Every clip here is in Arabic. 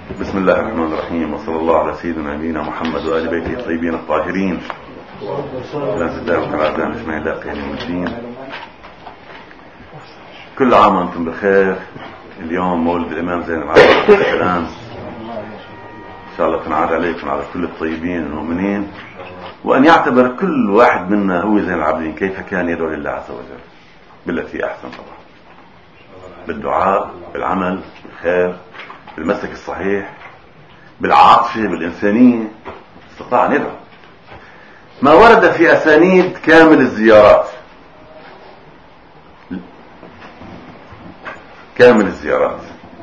بسم الله الرحمن الرحيم، وصلى الله على سيدنا نبينا محمد وآل بيته الطيبين الطاهرين. لا زدنا وكرادنا نجمعين لاقين المدين. كل عام وانتم بخير. اليوم مولد الإمام زين العابدين عليه السلام. إن شاء الله تنعاد عليكم على كل الطيبين المؤمنين، وأن يعتبر كل واحد منا هو زين العابدين كيف كان يدعو لله عز وجل بالتي أحسن، طبعا بالدعاء، بالعمل، بالخير، بالمسلك الصحيح، بالعاطفة، بالإنسانية. استطاع أن يدعو. ما ورد في أسانيد كامل الزيارات، كامل الزيارات.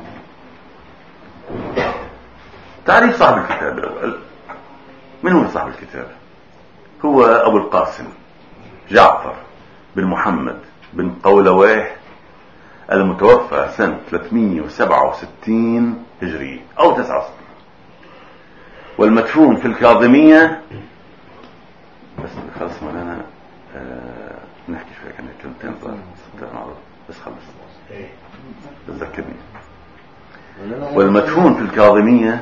تعريف صاحب الكتاب الأول. من هو صاحب الكتاب؟ هو أبو القاسم جعفر بن محمد بن قولويه، المتوفى سنة 367 هجرية أو 69، والمدفون في الكاظمية. بس خلص مولانا نحكي شوية كنا كلمتين بس خلص تذكرني. والمدفون في الكاظمية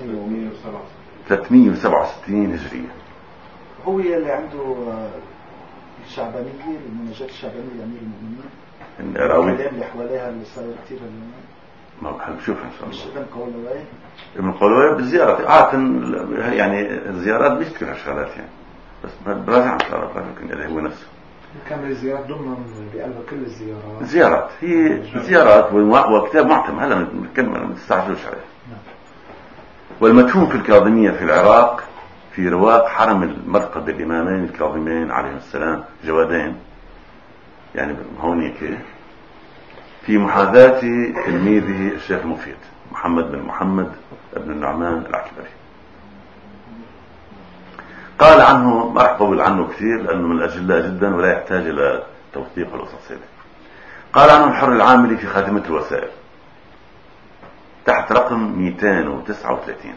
367 هجرية. هو اللي عنده الشعبانية، المناجاة الشعبانية لأمير المؤمنين، الكلام اللي حواليها اللي صار كثير ما بنشوفها ان شاء الله. ابن قولويه، ابن قولويه بالزيارة عادة، يعني الزيارات بيذكر هالشغلات يعني، بس براجع ان شاء الله يمكن هو نفسه. كامل الزيارات ضمن بقلب كل الزيارات. الزيارات هي زيارات وكتاب معتم، هلا بنتكلم ما تستعجلوش عليه. والمدفون في الكاظمية في العراق، في رواق حرم المرقد الإمامين الكاظمين عليهم السلام، جوادين يعني هونيك، في محاذاة تلميذه الشيخ المفيد محمد بن محمد بن النعمان العكبري. قال عنه، ما أحطول عنه كثير لأنه من الأجلاء جدا ولا يحتاج إلى توثيق والقصص. قال عنه الحر العاملي في خاتمة الوسائل تحت رقم 239: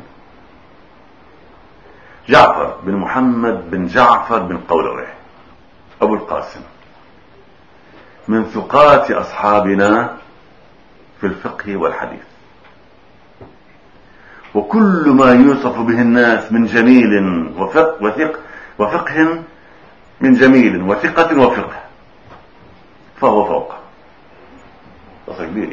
جعفر بن محمد بن جعفر بن قولويه أبو القاسم، من ثقات أصحابنا في الفقه والحديث، وكل ما يوصف به الناس من جميل وفقه من جميل وثقة وفقه فهو فوقه. قصة كبيرة.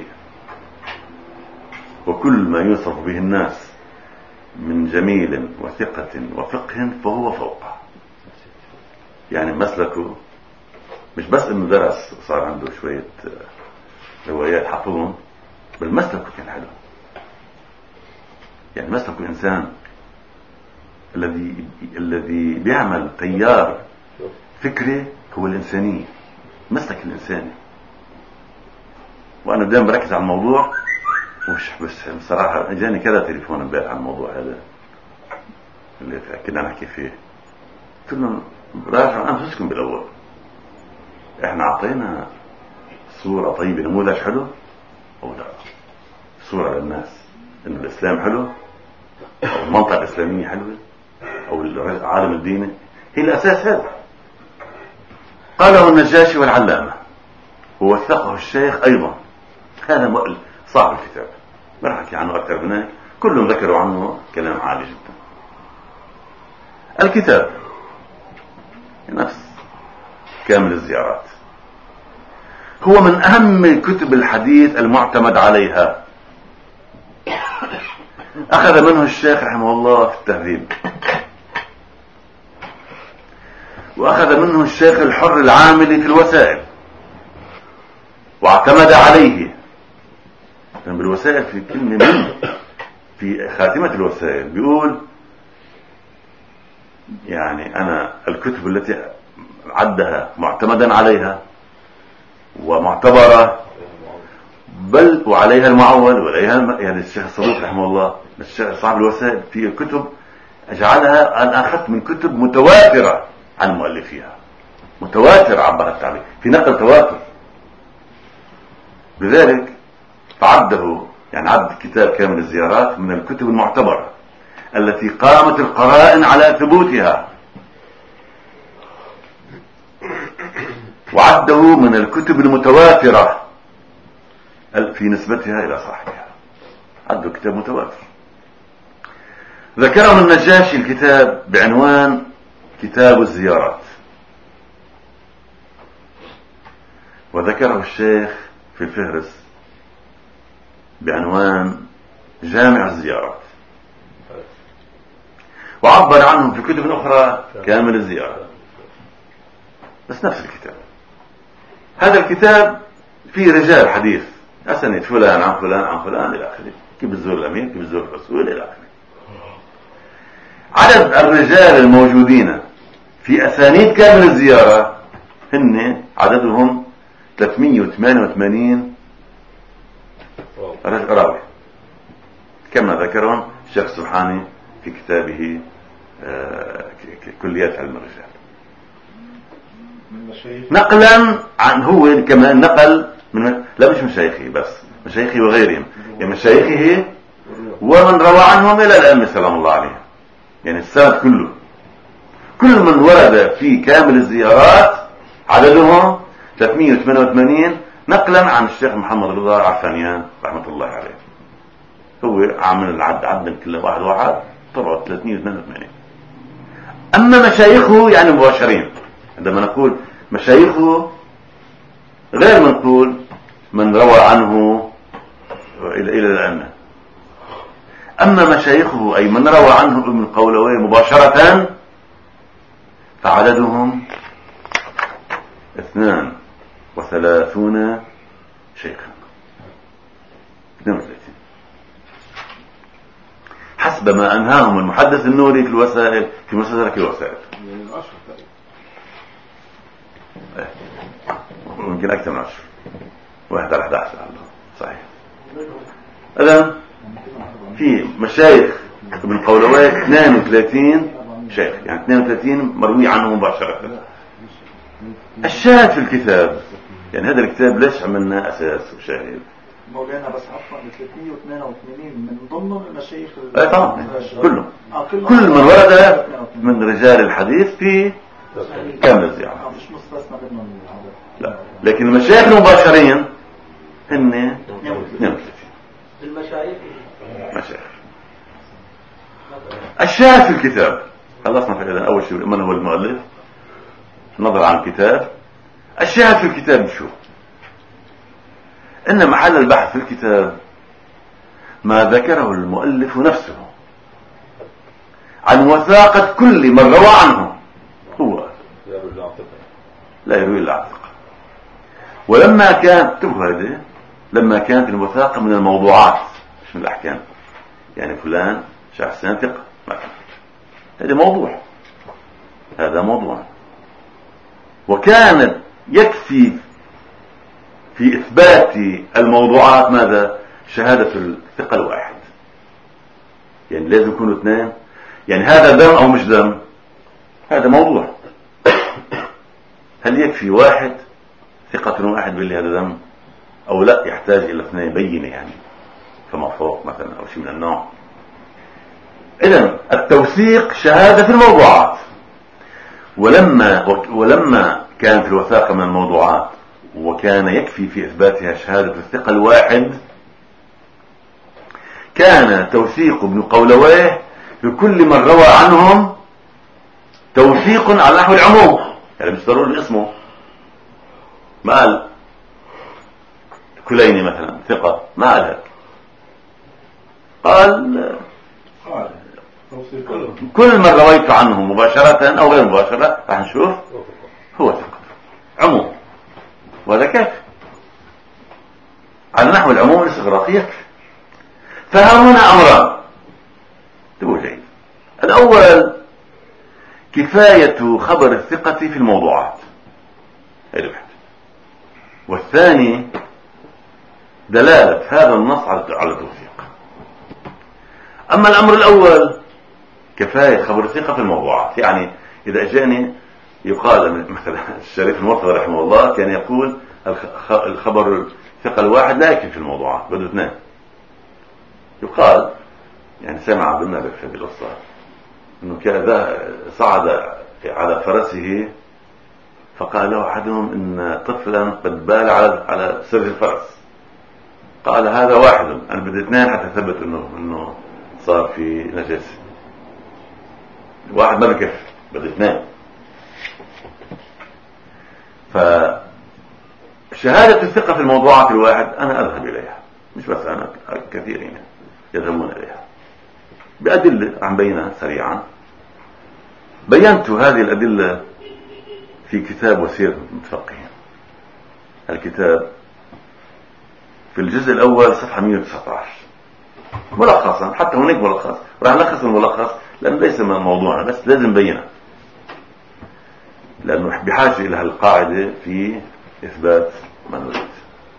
وكل ما يوصف به الناس من جميل وثقة وفقه فهو فوقه. يعني مسلكه مش بس انه درس صار عنده شوية روايات حفظهم، بل مسلكه كان حلو. يعني مسلكه انسان الذي بيعمل تيار فكري هو الانسانية، مسلك الانساني. وانا دائما بركز على الموضوع، ومش بس بصراحة اجاني كذا تليفون امبارح عن الموضوع هذا اللي كنا نحكي فيه. قلت له راجعوا انفسكم بالاول. احنا اعطينا صورة طيبة، نموذج حلو او لا؟ صورة للناس انه الاسلام حلو، او المنطقة الاسلامية حلوة، او العالم الديني، هي الاساس هذا. قاله النجاشي والعلامة، ووثقه الشيخ ايضا. هذا صاحب الكتاب، ما راح احكي عنه اكثر من هيك، كلهم ذكروا عنه كلام عالي جدا. الكتاب نفس كامل الزيارات هو من أهم كتب الحديث المعتمد عليها. أخذ منه الشيخ رحمه الله في التهذيب، وأخذ منه الشيخ الحر العاملي في الوسائل، واعتمد عليه. يعني بالوسائل في كلمة منه في خاتمة الوسائل بيقول يعني أنا الكتب التي عدها معتمدا عليها ومعتبرة، بل وعليها المعول وعليها يعني الشيخ الصدوق رحمه الله الشيخ صاحب الوسائل في كتب أجعلها أنا أخذت من كتب متواترة عن مؤلفيها، متواتر عبر التعبير في نقل تواتر. لذلك فعده يعني عد كتاب كامل الزيارات من الكتب المعتبرة التي قامت القرائن على ثبوتها، وعده من الكتب المتواترة في نسبتها إلى صاحبها. عنده كتاب متواتر ذكره النجاشي الكتاب بعنوان كتاب الزيارات، وذكره الشيخ في الفهرس بعنوان جامع الزيارات، وعبر عنهم في كتب أخرى كامل الزيارة، بس نفس الكتاب. هذا الكتاب فيه رجال حديث، أسند فلان عن فلان عن فلان إلى آخره، كيف بتزور الأمير، كيف بتزور الرسول إلى آخره. عدد الرجال الموجودين في أسانيد كامل الزيارة هن عددهم 388 راوي، كما ذكرهم الشيخ السبحاني في كتابه كليات علم الرجال، نقلا عن، هو كمان نقل من، لا مش مشايخه بس، مشايخه وغيرهم، يعني مشايخه ومن روى عنهم إلى الأئمة سلام الله عليهم، يعني السند كله، كل من ورد في كامل الزيارات عددهم 388 نقلا عن الشيخ محمد رضا عفانيان رحمة الله عليه، هو عامل العد، عدل كل واحد واحد طلعوا 388. أما مشايخه يعني مباشرين، عندما نقول مشايخه غير من نقول من روى عنه إلى الأئمة. أما مشايخه أي من روى عنه ابن قولوي مباشرة فعددهم 32 شيخا، 32 حسب ما أنهاهم المحدث النوري في الوسائل، في مسلسلك الوسائل، يمكن أكثر من 10، 1 على 11 صحيح. إذن في مشايخ ابن قولوي 32 شيخ، يعني 32 مروي عنه مباشرة. الشاهد في الكتاب، يعني هذا الكتاب ليش عملنا أساس وشاهد مولانا؟ بس عفوا 382 من ضمن المشايخ طبعا كلهم، كل من ورد من رجال الحديث في كامل الزيارة، مش مستثنى منهم العدد، لا، لكن المشايخ المباشرين هن 32 المشايخ. الشاهد في الكتاب، خلصنا فعلا أول شيء من هو المؤلف، نظر عن الكتاب. الشاهد في الكتاب شو؟ إن محل البحث في الكتاب ما ذكره المؤلف نفسه عن وثاقة كل من روى عنه، هو لا يروي إلا عن ثقة. ولما كانت هذه، لما كانت الوثاقة من الموضوعات مش من الأحكام، يعني فلان شخص ثقة مثلا، هذا موضوع، هذا موضوع، وكانت يكفي في إثبات الموضوعات ماذا؟ شهادة الثقة الواحد، يعني لازم يكونوا 2، يعني هذا دم أو مش دم، هذا موضوع. هل يكفي واحد ثقة واحد باللي هذا دم، أو لا يحتاج إلى 2 بينة، يعني فما فوق مثلا أو شيء من النوع. إذن التوثيق شهادة في الموضوعات، ولما كانت الوثاقة من الموضوعات وكان يكفي في إثباتها شهادة الثقة الواحد، كان توثيق ابن قولويه لكل من روى عنهم توثيق على نحو العموم، يعني مش ضروري اسمه، ما قال كليني مثلا ثقة، ما قال هيك، قال كل من رويت عنه مباشرة أو غير مباشرة راح نشوف هو ثقة عموم، وهذا كافي على نحو العموم الاستغراقي يكفي. فها هنا أمران تبقوا جيد. الأول كفاية خبر الثقة في الموضوعات، والثاني دلالة هذا النص على التوثيق. أما الأمر الأول كفاية خبر الثقة في الموضوعات، يعني إذا أجاني يقال مثلا الشريف المرتضى رحمه الله كان يقول الخبر الثقة الواحد لا يكفي في الموضوعات، بده 2. يقال يعني سمع بالنبي في القصة انه كذا صعد على فرسه فقال له احدهم ان طفلا قد بال على سرج الفرس، قال هذا واحد، انا بدي 2 حتى ثبت انه صار في نجاسة. واحد ما بكفي، بده اثنين. فشهادة الثقة في الموضوعات الواحد أنا أذهب إليها، مش بس أنا، كثيرين يذهبون إليها بأدلة عم بينها سريعا. بينت هذه الأدلة في كتاب وسيلة المتفقهين. الكتاب في الجزء الأول صفحة 119 ملخصا، حتى هناك ملخص، راح نلخص الملخص لأنه ليس من موضوعنا، بس لازم بينه لأنه بحاجة إلى القاعدة في إثبات ما نريد.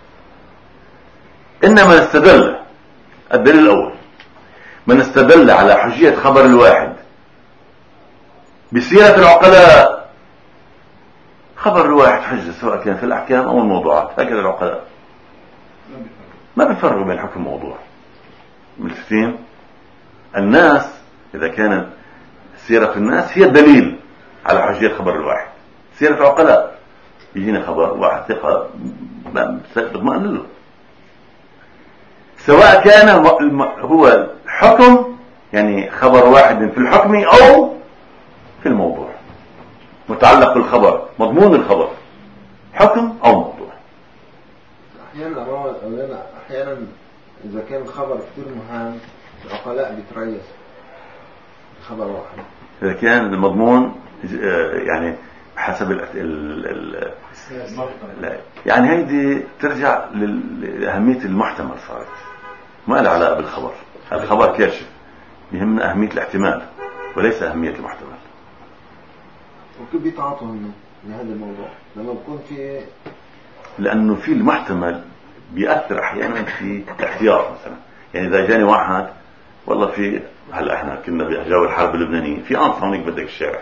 إنما استدل، الدليل الأول، من استدل على حجية خبر الواحد بسيرة العقلاء. خبر الواحد حجة سواء كان في الأحكام أو الموضوعات، هكذا العقلاء ما بيفرقوا بين حكم الموضوع. ملفتين الناس، إذا كانت سيرة الناس هي الدليل على حجية خبر الواحد. سيرة العقلاء يجينا خبر واحد ثقة بضمن له، سواء كان هو حكم، يعني خبر واحد في الحكم أو في الموضوع، متعلق بالخبر، مضمون الخبر، حكم أو موضوع. أحيانا إذا كان الخبر كثير مهم العقلاء بيتريث خبر واحد. إذا كان المضمون يعني حسب لا، يعني هيدي ترجع لأهمية المحتمل، صارت ما لها علاقة بالخبر. الخبر كاشف، يهمنا أهمية الاحتمال وليس أهمية المحتمل. وكيف بيتعاطوا لهذا الموضوع لما بكون في، لأنه في المحتمل بيأثر أحيانا في الاحتياط. مثلا يعني إذا جاني واحد والله في، هلا احنا كنا بأجواء الحرب اللبنانية، في أنصة هونيك بدك الشارع،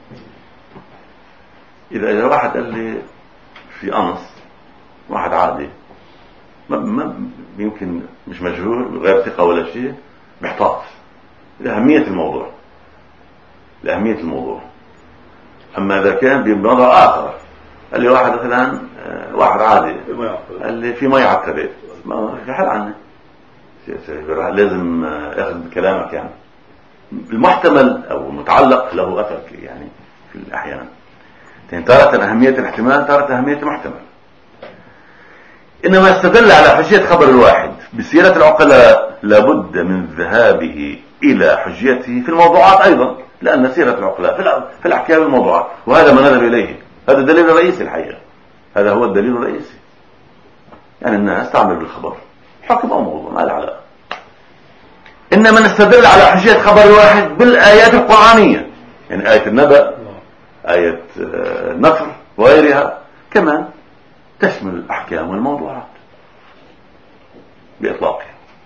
إذا واحد قال لي في أنص، واحد عادي ما يمكن مش مجهول غير ثقة ولا شيء، محتاط لأهمية الموضوع، لأهمية الموضوع. أما إذا كان بموضوع آخر، قال لي واحد مثلا، واحد عادي قال لي في مي على التبيت، ما في حل عنه، لازم أخذ كلامك. يعني المحتمل أو المتعلق له أثر يعني في الأحيان، يعني تارة أهمية الاحتمال، تارة أهمية المحتمل. إنما استدل على حجية خبر الواحد بسيرة العقلاء لابد من ذهابه إلى حجيته في الموضوعات أيضا، لأن سيرة العقلاء في الأحكام والموضوعات، وهذا ما نذهب إليه. هذا الدليل الرئيسي الحقيقة، هذا هو الدليل الرئيسي. يعني الناس تعمل بالخبر حكم أو موضوع، ما له علاقة. إنما نستدل على حجية خبر الواحد بالآيات القرآنية، يعني آية النبأ، آية النصر وغيرها، كمان تشمل الأحكام والموضوعات بإطلاقها.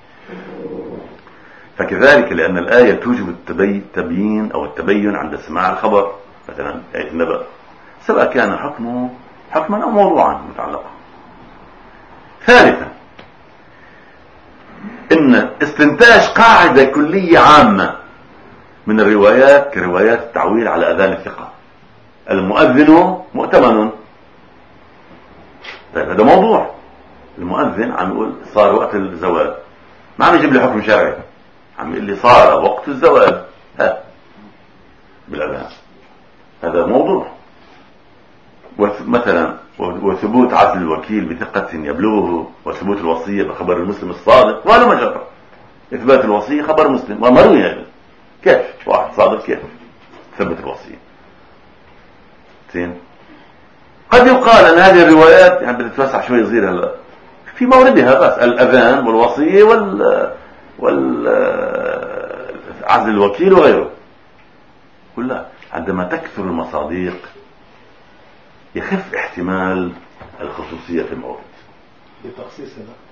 فكذلك لأن الآية توجب التبيين أو التبين عند سماع الخبر، مثلا آية النبأ، سواء كان حكما أو موضوعا متعلقا. ثالثا، إن استنتاج قاعدة كلية عامة من الروايات كروايات التعويل على أذان الثقة. المؤذن مؤتمن، طيب هذا موضوع. المؤذن عم يقول صار وقت الزواج، ما عم يجيب لي حكم شرعي، عم يقول لي صار وقت الزواج بالأذان، هذا موضوع. مثلا وثبوت عزل الوكيل بثقة يبلغه، وثبوت الوصية بخبر المسلم الصادق، وهذا مجرد إثبات الوصية خبر مسلم ومروي. هذا كيف واحد صادق كيف ثبت الوصية؟ قد يقال أن هذه الروايات يعني بتتوسع شوي صغيرة هلا في موردها، بس الأذان والوصية عزل الوكيل وغيره كلها. عندما تكثر المصادق يخف احتمال الخصوصية في المورد. بتخصيص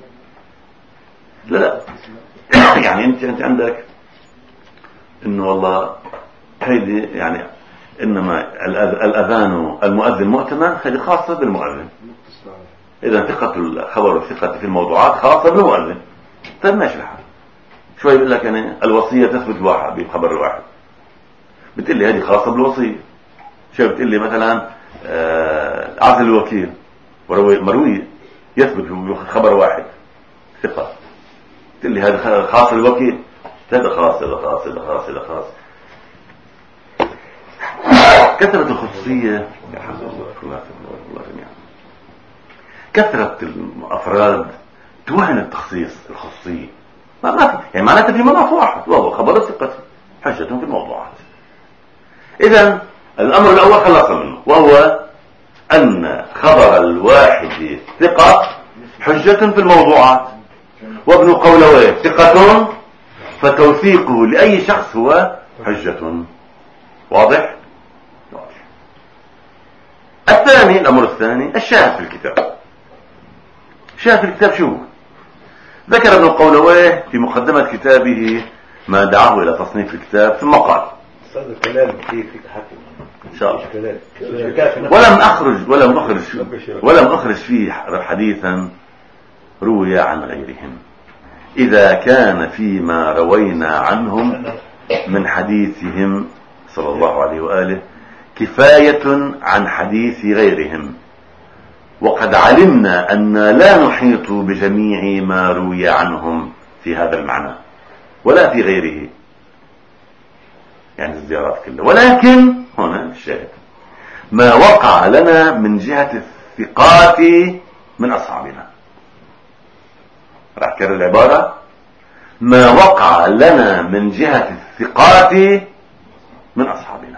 لا يعني انت عندك انه والله هيدي يعني انما الاذان المؤذن مؤتمن، هذه خاصة بالمؤذن. اذا ثقة الخبر والثقة في الموضوعات خاصة بالمؤذن. طيب ماشي الحال. شوي يقول لك يعني الوصية تثبت الواحد بخبر الواحد، بتقول لي هذه خاصة بالوصية. شوي بتقول لي مثلا عزل الوكيل مروي يثبت بخبر واحد ثقة، تقول لي هذا خاص بالوكيل، هذا خاص هذا خاص هذا خاص هذا خاص. كثرة الخصوصية كثرة الأفراد توهن التخصيص الخصوصية ما في يعني معناتها في مناط واحد وهو خبر الثقة حجة في الموضوعات. إذن الأمر الأول خلص منه وهو أن خبر الواحد ثقة حجة في الموضوعات، وابن قولويه ثقة فتوثيقه لأي شخص هو حجة. واضح؟ الثاني الأمر الثاني الشاهد في الكتاب. الشاهد في الكتاب شو ذكر ابن قولويه في مقدمة كتابه ما دعاه إلى تصنيف الكتاب ثم قال هذا الكلام فيك حكي إن شاء الله ولم أخرج فيه حديثا روي عن غيرهم إذا كان فيما روينا عنهم من حديثهم صلى الله عليه وآله كفاية عن حديث غيرهم، وقد علمنا أن لا نحيط بجميع ما روي عنهم في هذا المعنى ولا في غيره يعني الزيارات كلها، ولكن هنا الشاهد ما وقع لنا من جهة الثقات من أصحابنا. راح كرر العبارة ما وقع لنا من جهة الثقات من أصحابنا.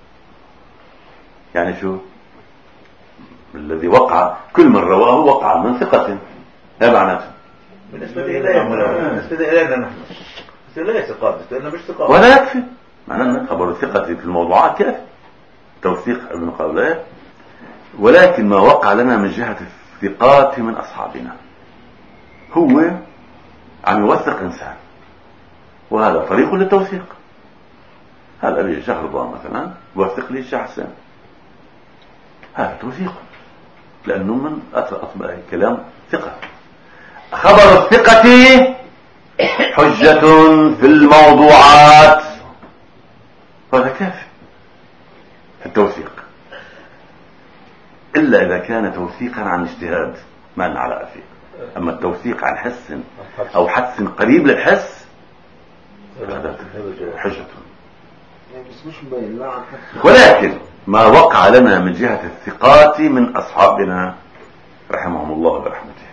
يعني شو الذي وقع كل من رواه وقع من ثقة، هذا معناته بالنسبة إلينا نحن لا ثقات مش ثقات ولا يكفي معناه خبر الثقة في الموضوعات كيف توثيق ابن قولويه، ولكن ما وقع لنا من جهة الثقات من أصحابنا هو عم يوثق إنسان وهذا طريق للتوثيق. هذا لي الشيخ رضوان مثلا يوثق لي الشيخ حسين، هذا توثيق لأنه من أطبع كلام ثقة. خبر الثقة حجة في الموضوعات هذا كافي في التوثيق، إلا إذا كان توثيقا عن اجتهاد ما لنا علاقة فيه. أما التوثيق عن حس أو حس قريب للحس هذا حجة. ولكن ما وقع لنا من جهة الثقات من أصحابنا رحمهم الله برحمته.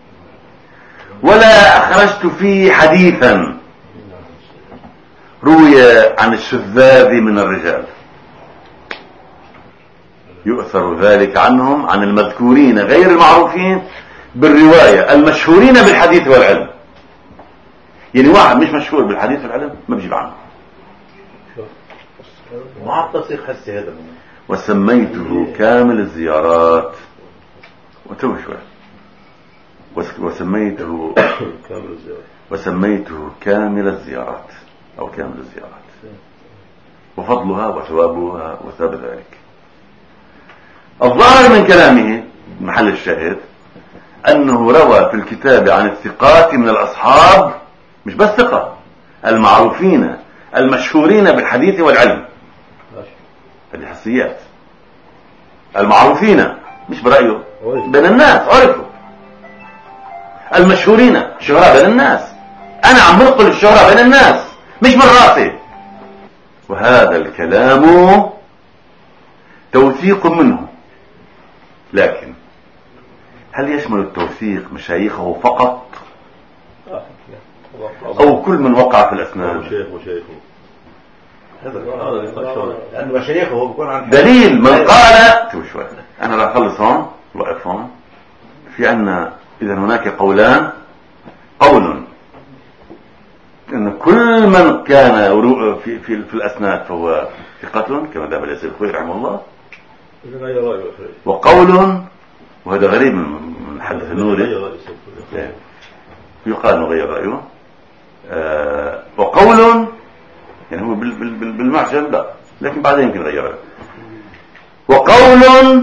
ولا أخرجت فيه حديثا روي عن الشذاذ من الرجال يؤثر ذلك عنهم عن المذكورين غير المعروفين بالرواية المشهورين بالحديث والعلم. يعني واحد مش مشهور بالحديث والعلم ما بجيب عنه. مع التصديق حسي هذا. وسميته كامل الزيارات وتوه شوي وسميته كامل الزيارات أو كامل الزيارات وفضلها وثوابها وثاب ذلك. الظاهر من كلامه محل الشاهد أنه روى في الكتاب عن الثقات من الأصحاب مش بس ثقة المعروفين المشهورين بالحديث والعلم، هذه حسيات المعروفين مش برأيه بين الناس عرفوا المشهورين شهرة بين الناس. أنا عم بنقل الشهرة بين الناس مش من راسي. وهذا الكلام توثيق منه، لكن هل يشمل التوثيق مشايخه فقط أو كل من وقع في الأسنان؟ لأن مشايخه بيكون عن دليل من قال شوي أنا راح أخلص هون وقف هون. في عنا إذا هناك قولان، قول أن كل من كان في الأسناد فهو ثقة كما ذهب اليسير الخوي رحمه الله، وقول وهذا غريب من حدث النوري يقال نغير رأيه، وقول يعني هو بالمعجم لا لكن بعدين يمكن غيره، وقول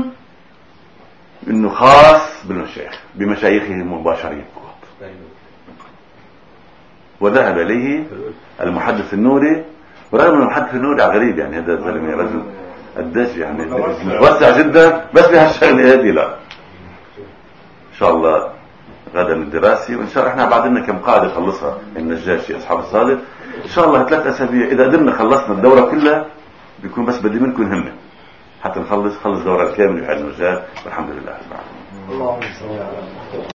انه خاص بالمشايخ بمشايخه مباشرين فقط. وذهب اليه المحدث النوري، ورغم ان المحدث النوري غريب يعني هذا الزلمه رجل قداش يعني متوسع جدا، بس بهالشغله هذه لا ان شاء الله غدا الدراسي، وان شاء الله احنا بعد لنا كم قاعده نخلصها النجاشي اصحاب الصادق ان شاء الله 3 أسابيع اذا قدرنا خلصنا الدوره كلها بيكون بس بدي منكم همه نخلص دورة الكامل في علم الرجال والحمد لله رب العالمين. اللهم صل على محمد.